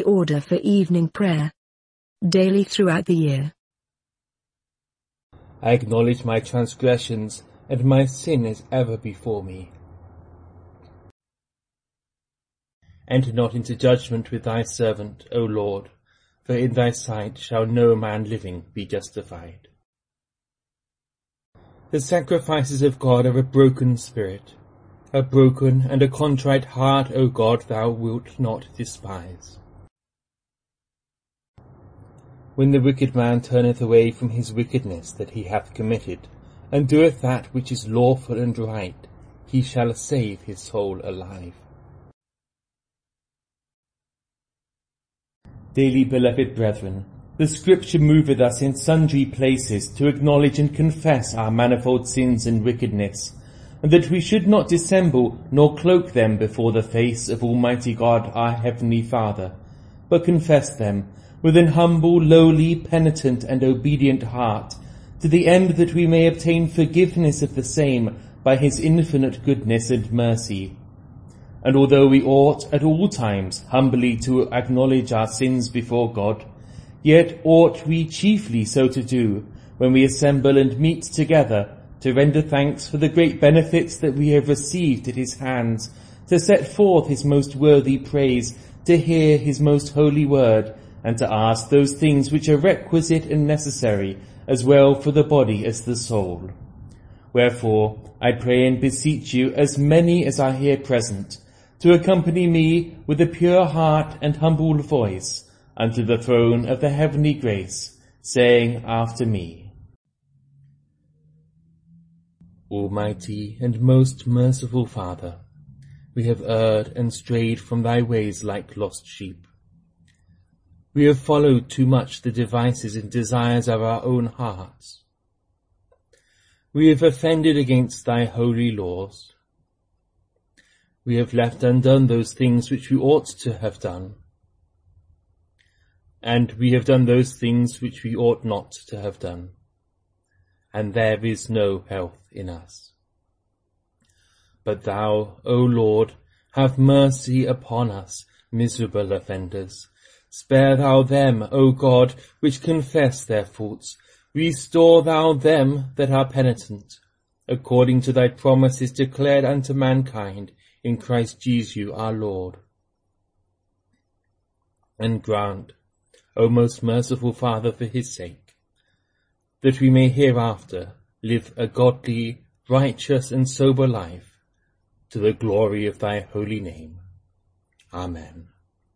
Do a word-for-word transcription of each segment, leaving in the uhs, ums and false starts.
order for evening prayer. Daily throughout the year. I acknowledge my transgressions, and my sin is ever before me. Enter not into judgment with thy servant, O Lord, for in thy sight shall no man living be justified. The sacrifices of God are a broken spirit. A broken and a contrite heart, O God, thou wilt not despise. When the wicked man turneth away from his wickedness that he hath committed, and doeth that which is lawful and right, he shall save his soul alive. Dearly beloved brethren, the Scripture moveth us in sundry places to acknowledge and confess our manifold sins and wickedness, and that we should not dissemble nor cloak them before the face of Almighty God our Heavenly Father, but confess them with an humble, lowly, penitent, and obedient heart, to the end that we may obtain forgiveness of the same by his infinite goodness and mercy. And although we ought at all times humbly to acknowledge our sins before God, yet ought we chiefly so to do when we assemble and meet together to render thanks for the great benefits that we have received at his hands, to set forth his most worthy praise, to hear his most holy word, and to ask those things which are requisite and necessary, as well for the body as the soul. Wherefore, I pray and beseech you, as many as are here present, to accompany me with a pure heart and humble voice unto the throne of the heavenly grace, saying after me, Almighty and most merciful Father, we have erred and strayed from thy ways like lost sheep. We have followed too much the devices and desires of our own hearts. We have offended against thy holy laws. We have left undone those things which we ought to have done. And we have done those things which we ought not to have done. And there is no health in us. But thou, O Lord, have mercy upon us, miserable offenders. Spare thou them, O God, which confess their faults. Restore thou them that are penitent, according to thy promises declared unto mankind in Christ Jesus our Lord. And grant, O most merciful Father, for his sake, that we may hereafter live a godly, righteous, and sober life, to the glory of thy holy name. Amen.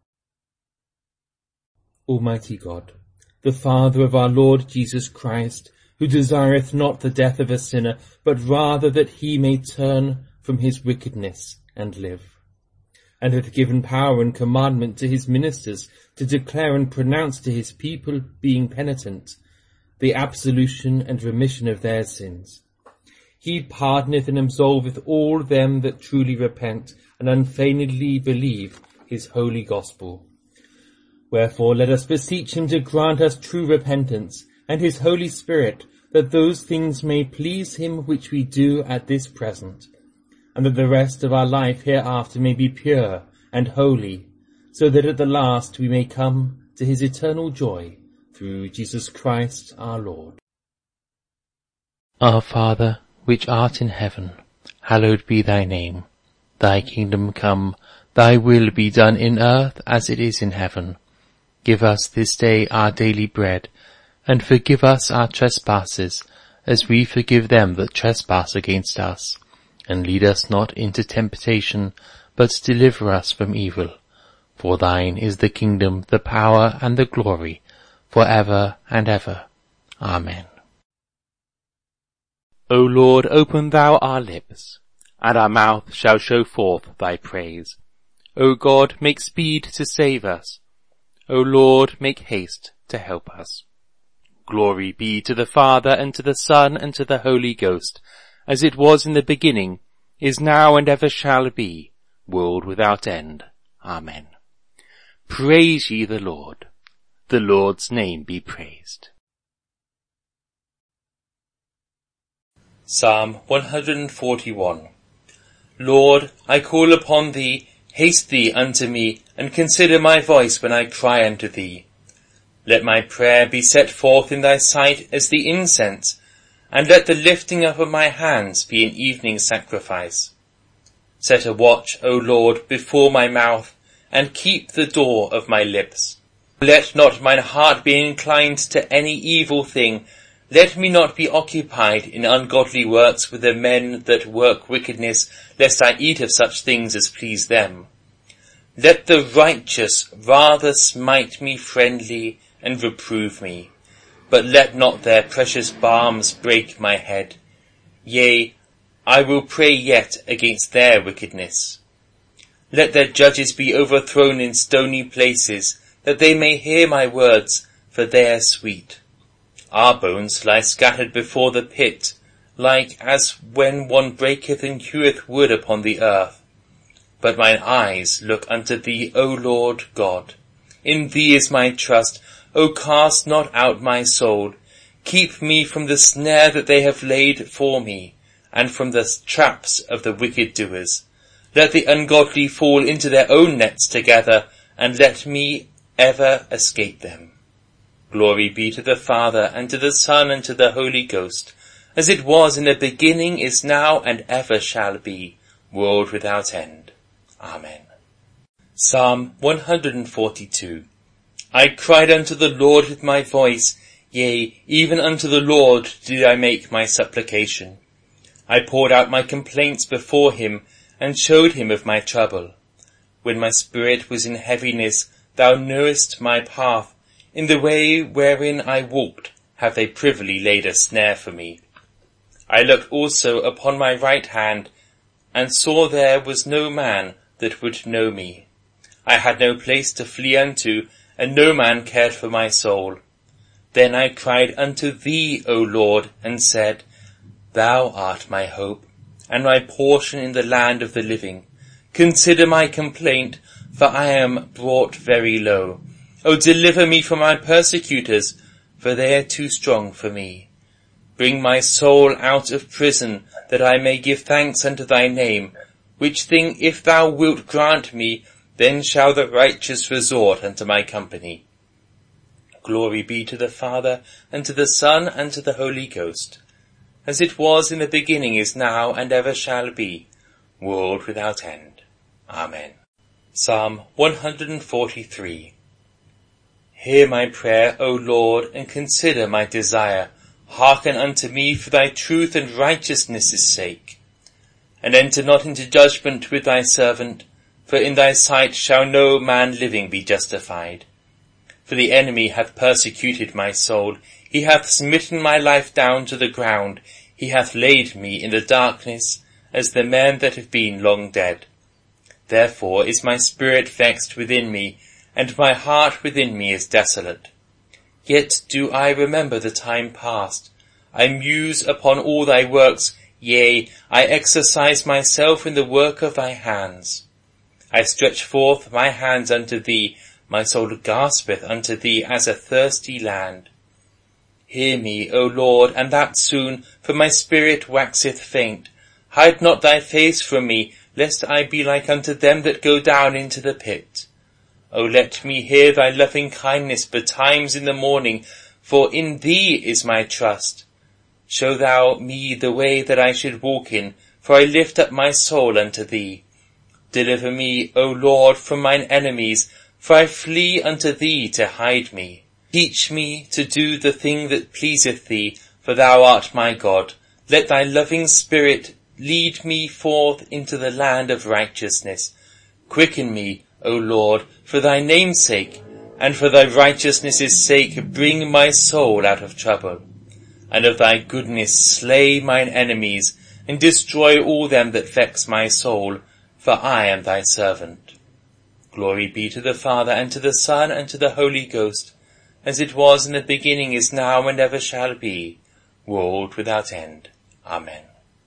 Almighty God, the Father of our Lord Jesus Christ, who desireth not the death of a sinner, but rather that he may turn from his wickedness and live, and hath given power and commandment to his ministers to declare and pronounce to his people, being penitent, the absolution and remission of their sins. He pardoneth and absolveth all them that truly repent and unfeignedly believe his holy gospel. Wherefore let us beseech him to grant us true repentance, and his Holy Spirit, that those things may please him which we do at this present, and that the rest of our life hereafter may be pure and holy, so that at the last we may come to his eternal joy, through Jesus Christ our Lord. Our Father, which art in heaven, hallowed be thy name. Thy kingdom come, thy will be done in earth as it is in heaven. Give us this day our daily bread, and forgive us our trespasses, as we forgive them that trespass against us. And lead us not into temptation, but deliver us from evil. For thine is the kingdom, the power, and the glory, for ever and ever. Amen. O Lord, open thou our lips, and our mouth shall show forth thy praise. O God, make speed to save us. O Lord, make haste to help us. Glory be to the Father, and to the Son, and to the Holy Ghost, as it was in the beginning, is now, and ever shall be, world without end. Amen. Praise ye the Lord. The Lord's name be praised. Psalm one hundred forty-one. Lord, I call upon thee, Haste thee unto me, and consider my voice when I cry unto thee. Let my prayer be set forth in thy sight as the incense, and let the lifting up of my hands be an evening sacrifice. Set a watch, O Lord, before my mouth, and keep the door of my lips. Let not mine heart be inclined to any evil thing. Let me not be occupied in ungodly works with the men that work wickedness, lest I eat of such things as please them. Let the righteous rather smite me friendly and reprove me, but let not their precious balms break my head. Yea, I will pray yet against their wickedness. Let their judges be overthrown in stony places, that they may hear my words, for they are sweet. Our bones lie scattered before the pit, like as when one breaketh and heweth wood upon the earth. But mine eyes look unto thee, O Lord God. In thee is my trust. O cast not out my soul. Keep me from the snare that they have laid for me, and from the traps of the wicked doers. Let the ungodly fall into their own nets together, and let me ever escape them. Glory be to the Father, and to the Son, and to the Holy Ghost, as it was in the beginning, is now, and ever shall be, world without end. Amen. Psalm one forty-two. I cried unto the Lord with my voice, yea, even unto the Lord did I make my supplication. I poured out my complaints before him, and showed him of my trouble. When my spirit was in heaviness, thou knewest my path. In the way wherein I walked have they privily laid a snare for me. I looked also upon my right hand, and saw there was no man that would know me. I had no place to flee unto, and no man cared for my soul. Then I cried unto thee, O Lord, and said, Thou art my hope, and my portion in the land of the living. Consider my complaint, for I am brought very low. O deliver me from my persecutors, for they are too strong for me. Bring my soul out of prison, that I may give thanks unto thy name, which thing if thou wilt grant me, then shall the righteous resort unto my company. Glory be to the Father, and to the Son, and to the Holy Ghost, as it was in the beginning, is now, and ever shall be, world without end. Amen. Psalm one forty-three. Hear my prayer, O Lord, and consider my desire. Hearken unto me for thy truth and righteousness' sake. And enter not into judgment with thy servant, for in thy sight shall no man living be justified. For the enemy hath persecuted my soul. He hath smitten my life down to the ground. He hath laid me in the darkness, as the men that have been long dead. Therefore is my spirit vexed within me, and my heart within me is desolate. Yet do I remember the time past. I muse upon all thy works, yea, I exercise myself in the work of thy hands. I stretch forth my hands unto thee, my soul gaspeth unto thee as a thirsty land. Hear me, O Lord, and that soon, for my spirit waxeth faint. Hide not thy face from me, lest I be like unto them that go down into the pit. O let me hear thy loving kindness betimes in the morning, for in thee is my trust. Show thou me the way that I should walk in, for I lift up my soul unto thee. Deliver me, O Lord, from mine enemies, for I flee unto thee to hide me. Teach me to do the thing that pleaseth thee, for thou art my God. Let thy loving spirit lead me forth into the land of righteousness. Quicken me, O Lord, for thy name's sake, and for thy righteousness' sake bring my soul out of trouble. And of thy goodness slay mine enemies, and destroy all them that vex my soul, for I am thy servant. Glory be to the Father, and to the Son, and to the Holy Ghost, as it was in the beginning, is now, and ever shall be, world without end. Amen.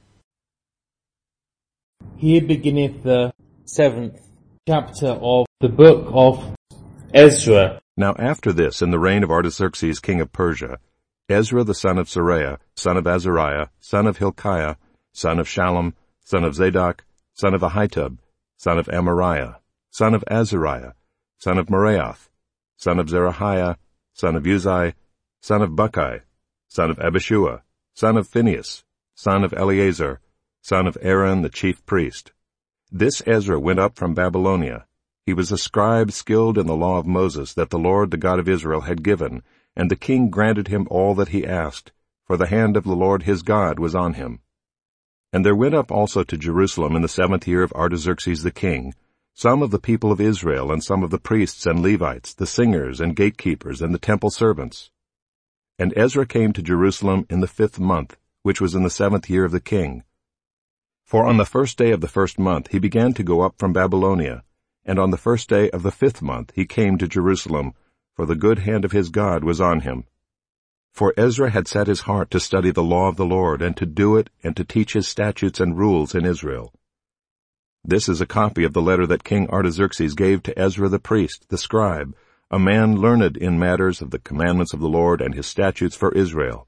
Here beginneth the seventh chapter of the book of Ezra. Now after this, in the reign of Artaxerxes king of Persia, Ezra the son of Seraiah, son of Azariah, son of Hilkiah, son of Shallum, son of Zadok, son of Ahitub, son of Amariah, son of Azariah, son of Meraioth, son of Zerahiah, son of Uzai, son of Buckai, son of Abishua, son of Phinehas, son of Eleazar, son of Aaron the chief priest. This Ezra went up from Babylonia. He was a scribe skilled in the law of Moses that the Lord the God of Israel had given, and the king granted him all that he asked, for the hand of the Lord his God was on him. And there went up also to Jerusalem in the seventh year of Artaxerxes the king, some of the people of Israel, and some of the priests and Levites, the singers and gatekeepers, and the temple servants. And Ezra came to Jerusalem in the fifth month, which was in the seventh year of the king. For on the first day of the first month he began to go up from Babylonia, and on the first day of the fifth month he came to Jerusalem, for the good hand of his God was on him. For Ezra had set his heart to study the law of the Lord, and to do it, and to teach his statutes and rules in Israel. This is a copy of the letter that King Artaxerxes gave to Ezra the priest, the scribe, a man learned in matters of the commandments of the Lord and his statutes for Israel.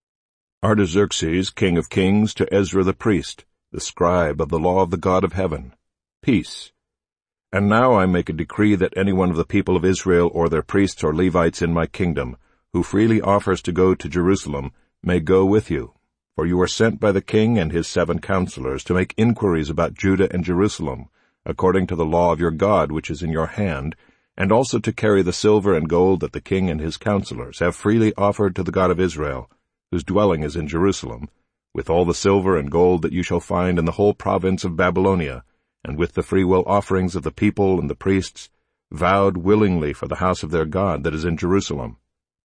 Artaxerxes, king of kings, to Ezra the priest, the scribe of the law of the God of heaven, peace. And now I make a decree that any one of the people of Israel or their priests or Levites in my kingdom, who freely offers to go to Jerusalem, may go with you. For you are sent by the king and his seven counselors to make inquiries about Judah and Jerusalem, according to the law of your God which is in your hand, and also to carry the silver and gold that the king and his counselors have freely offered to the God of Israel, whose dwelling is in Jerusalem, with all the silver and gold that you shall find in the whole province of Babylonia, and with the freewill offerings of the people and the priests, vowed willingly for the house of their God that is in Jerusalem.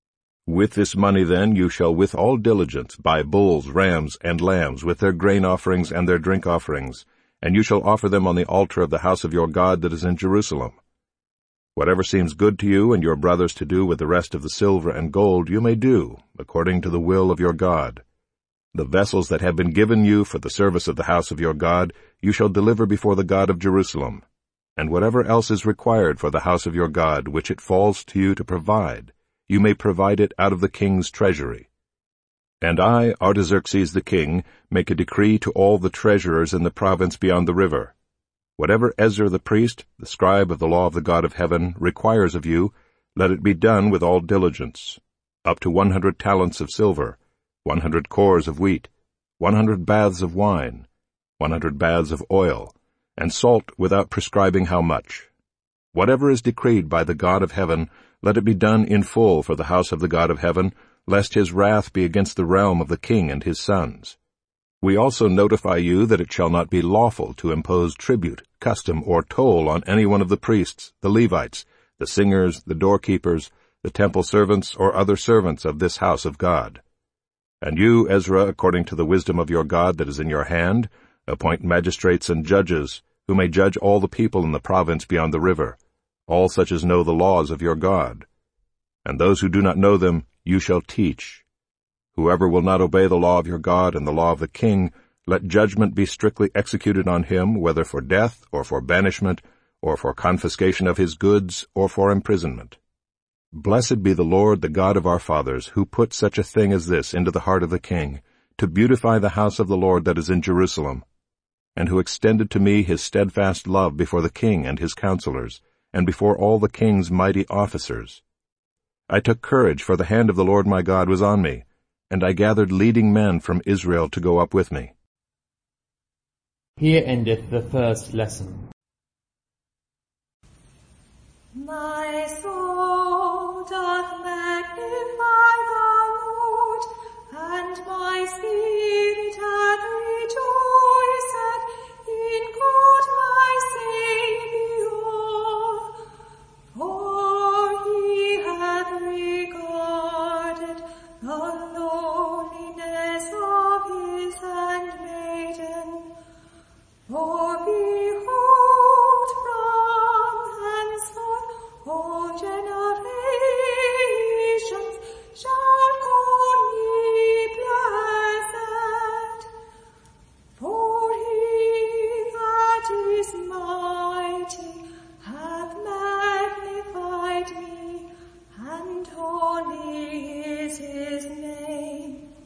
With this money then you shall with all diligence buy bulls, rams, and lambs, with their grain offerings and their drink offerings, and you shall offer them on the altar of the house of your God that is in Jerusalem. Whatever seems good to you and your brothers to do with the rest of the silver and gold you may do, according to the will of your God. The vessels that have been given you for the service of the house of your God you shall deliver before the God of Jerusalem, and whatever else is required for the house of your God, which it falls to you to provide, you may provide it out of the king's treasury. And I, Artaxerxes the king, make a decree to all the treasurers in the province beyond the river. Whatever Ezra the priest, the scribe of the law of the God of heaven, requires of you, let it be done with all diligence, up to one hundred talents of silver, one hundred cores of wheat, one hundred baths of wine, one hundred baths of oil, and salt without prescribing how much. Whatever is decreed by the God of heaven, let it be done in full for the house of the God of heaven, lest his wrath be against the realm of the king and his sons. We also notify you that it shall not be lawful to impose tribute, custom, or toll on any one of the priests, the Levites, the singers, the doorkeepers, the temple servants, or other servants of this house of God. And you, Ezra, according to the wisdom of your God that is in your hand, appoint magistrates and judges, who may judge all the people in the province beyond the river, all such as know the laws of your God. And those who do not know them you shall teach. Whoever will not obey the law of your God and the law of the king, let judgment be strictly executed on him, whether for death, or for banishment, or for confiscation of his goods, or for imprisonment. Blessed be the Lord, the God of our fathers, who put such a thing as this into the heart of the king, to beautify the house of the Lord that is in Jerusalem, and who extended to me his steadfast love before the king and his counselors, and before all the king's mighty officers. I took courage, for the hand of the Lord my God was on me, and I gathered leading men from Israel to go up with me. Here endeth the first lesson. My soul doth magnify the Lord, and my spirit hath rejoiced in God my Saviour. For he hath regarded the lowliness of his handmaiden. For behold, from henceforth all generations shall call me blessed. For he that is mighty hath magnified me, and holy is his name.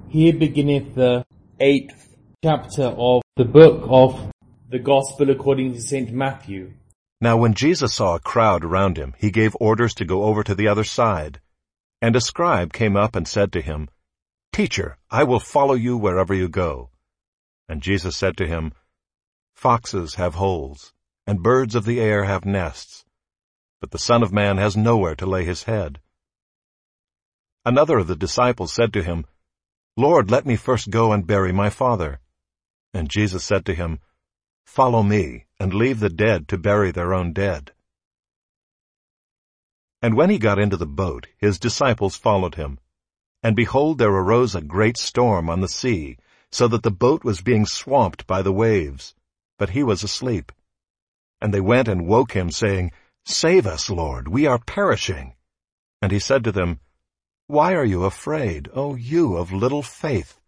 Here beginneth the eighth chapter of the book of the Gospel according to Saint Matthew. Now when Jesus saw a crowd around him, he gave orders to go over to the other side. And a scribe came up and said to him, "Teacher, I will follow you wherever you go." And Jesus said to him, "Foxes have holes, and birds of the air have nests, but the Son of Man has nowhere to lay his head." Another of the disciples said to him, "Lord, let me first go and bury my father." And Jesus said to him, "Follow me, and leave the dead to bury their own dead." And when he got into the boat, his disciples followed him. And behold, there arose a great storm on the sea, so that the boat was being swamped by the waves. But he was asleep. And they went and woke him, saying, "Save us, Lord, we are perishing." And he said to them, "Why are you afraid, O you of little faith?"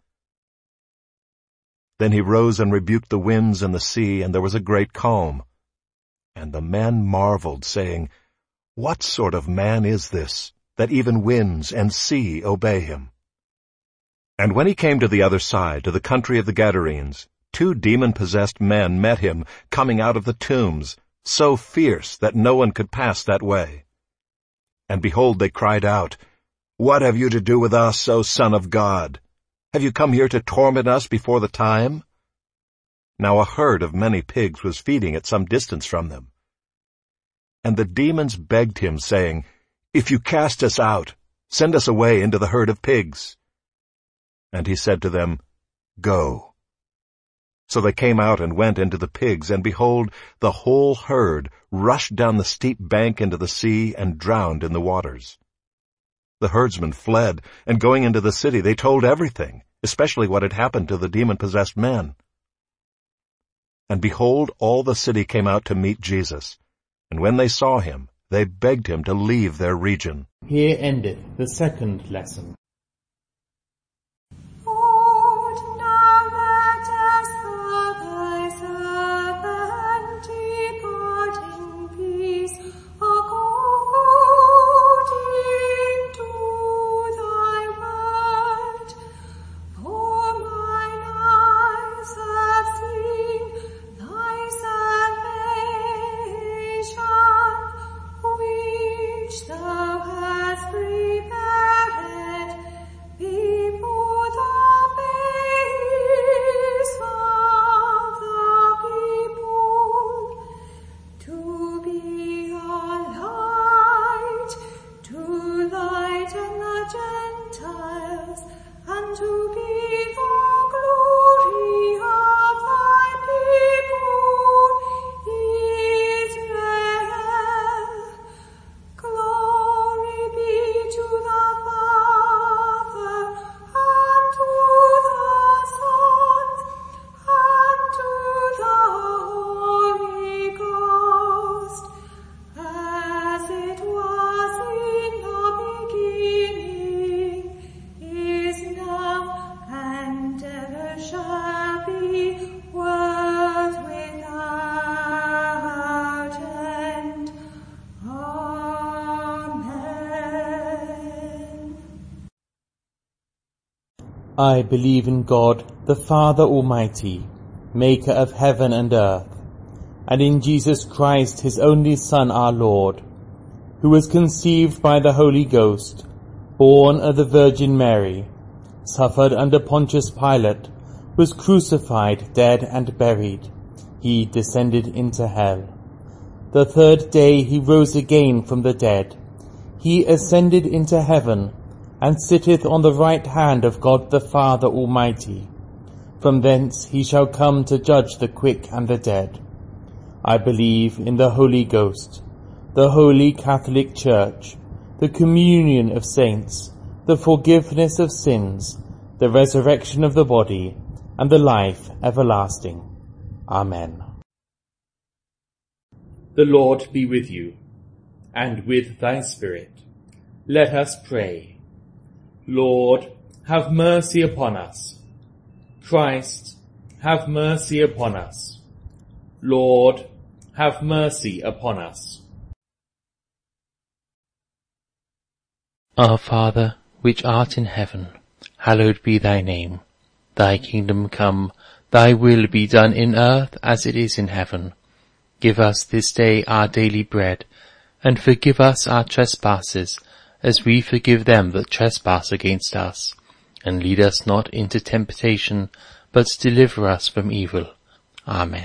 Then he rose and rebuked the winds and the sea, and there was a great calm. And the men marveled, saying, "What sort of man is this, that even winds and sea obey him?" And when he came to the other side, to the country of the Gadarenes, two demon-possessed men met him, coming out of the tombs, so fierce that no one could pass that way. And behold, they cried out, "What have you to do with us, O Son of God? Have you come here to torment us before the time?" Now a herd of many pigs was feeding at some distance from them. And the demons begged him, saying, "If you cast us out, send us away into the herd of pigs." And he said to them, "Go." So they came out and went into the pigs, and behold, the whole herd rushed down the steep bank into the sea and drowned in the waters. The herdsmen fled, and going into the city they told everything, especially what had happened to the demon-possessed men. And behold, all the city came out to meet Jesus, and when they saw him, they begged him to leave their region. Here endeth the second lesson. Lord, now let us thy servant depart in peace, according to thy word. For mine eyes have seen thy salvation, which thou hast prepared before the face of the people, to be a light to lighten the Gentiles, and to be the glory of thy people Israel. Glory be to the Father, and to the Son, and to the Holy Ghost, as it was in the beginning, is now, and ever shall be, world without end. Amen. I believe in God, the Father Almighty, maker of heaven and earth, and in Jesus Christ, his only Son, our Lord, who was conceived by the Holy Ghost, born of the Virgin Mary, suffered under Pontius Pilate, was crucified, dead, and buried. He descended into hell. The third day he rose again from the dead. He ascended into heaven, and sitteth on the right hand of God the Father Almighty. From thence he shall come to judge the quick and the dead. I believe in the Holy Ghost, the Holy Catholic Church, the communion of saints, the forgiveness of sins, the resurrection of the body, and the life everlasting. Amen. The Lord be with you, and with thy spirit. Let us pray. Lord, have mercy upon us. Christ, have mercy upon us. Lord, have mercy upon us. Our Father, which art in heaven, hallowed be thy name. Thy kingdom come, thy will be done in earth as it is in heaven. Give us this day our daily bread, and forgive us our trespasses, as we forgive them that trespass against us. And lead us not into temptation, but deliver us from evil. Amen.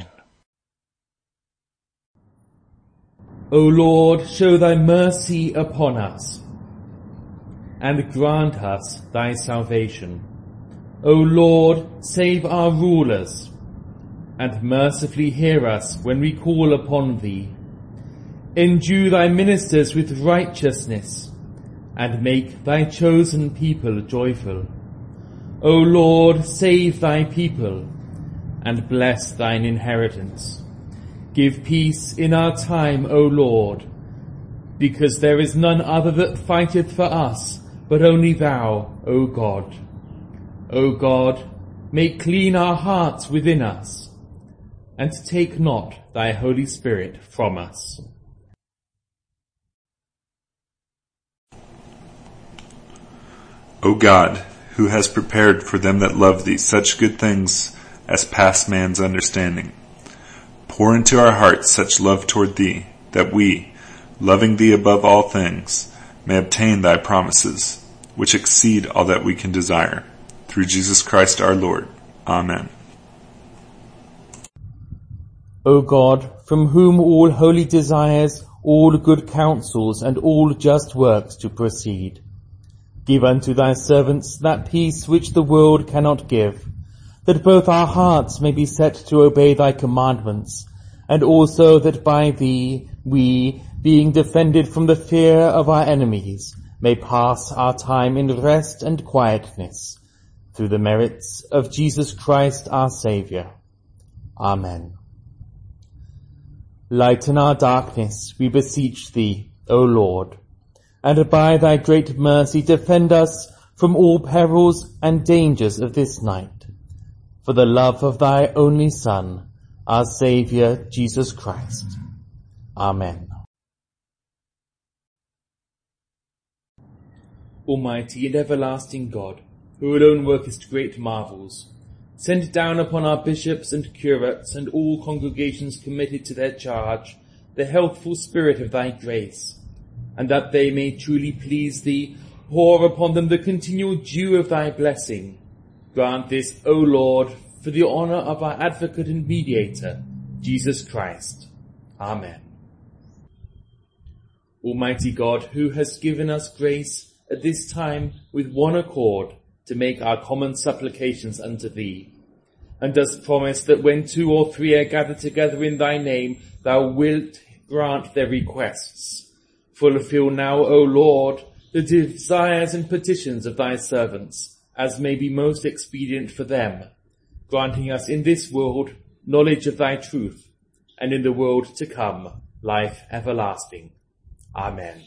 O Lord, show thy mercy upon us, and grant us thy salvation. O Lord, save our rulers, and mercifully hear us when we call upon thee. Endue thy ministers with righteousness, and make thy chosen people joyful. O Lord, save thy people, and bless thine inheritance. Give peace in our time, O Lord, because there is none other that fighteth for us, but only thou, O God. O God, make clean our hearts within us, and take not thy Holy Spirit from us. O God, who has prepared for them that love thee such good things as pass man's understanding, pour into our hearts such love toward thee, that we, loving thee above all things, may obtain thy promises, which exceed all that we can desire. Through Jesus Christ our Lord. Amen. O God, from whom all holy desires, all good counsels, and all just works to proceed, give unto thy servants that peace which the world cannot give, that both our hearts may be set to obey thy commandments, and also that by thee we, being defended from the fear of our enemies, may pass our time in rest and quietness, through the merits of Jesus Christ our Saviour. Amen. Lighten our darkness, we beseech thee, O Lord, and by thy great mercy defend us from all perils and dangers of this night, for the love of thy only Son, our Saviour, Jesus Christ. Amen. Almighty and everlasting God, who alone workest great marvels, send down upon our bishops and curates and all congregations committed to their charge the healthful spirit of thy grace, and that they may truly please thee, pour upon them the continual dew of thy blessing. Grant this, O Lord, for the honour of our advocate and mediator, Jesus Christ. Amen. Almighty God, who hast given us grace at this time with one accord to make our common supplications unto thee, and dost promise that when two or three are gathered together in thy name, thou wilt grant their requests. Fulfill now, O Lord, the desires and petitions of thy servants, as may be most expedient for them, granting us in this world knowledge of thy truth, and in the world to come life everlasting. Amen.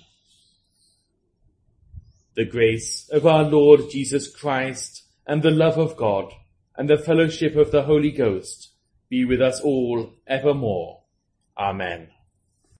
The grace of our Lord Jesus Christ, and the love of God, and the fellowship of the Holy Ghost be with us all evermore. Amen.